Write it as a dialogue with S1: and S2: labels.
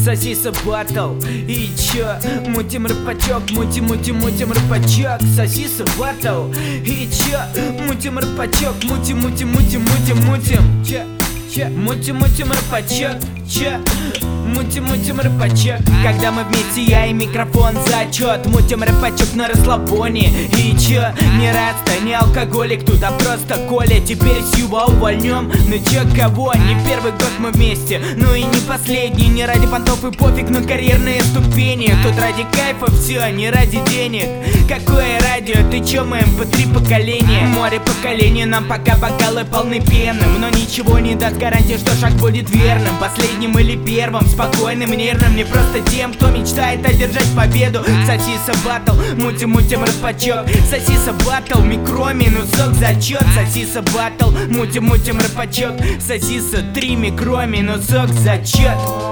S1: Сосиса батл. И чё? Мутим рэпачок, мутим рэпачок. Сосиса батл. И чё? Мутим рэпачок, мутим. Чё? Мутим рэпачок. Чё? Мутим рэпачок. Когда мы вместе, я и микрофон, зачет. Мутим рэпачок на расслабоне. И чё? Не радство, не алкоголик, тут а просто Коля. Теперь Сьюба увольнем. Ну чё, кого? Не первый год мы вместе, ну и не последний. Не ради понтов и пофиг на карьерные ступени. Тут ради кайфа все, не ради денег. Какое радио? Ты чё, мы МП3 поколение? Море поколений, нам пока бокалы полны пеном. Но ничего не даст гарантии, что шаг будет верным, последним или первым, спокойным, нервным. Не просто тем, кто мечтает одержать победу. Сосиса батл, мутим рэпачок. Сосиса батл, микро минусок зачет. Сосиса батл, мутим рэпачок. Сосиса 3 микро минусок зачет.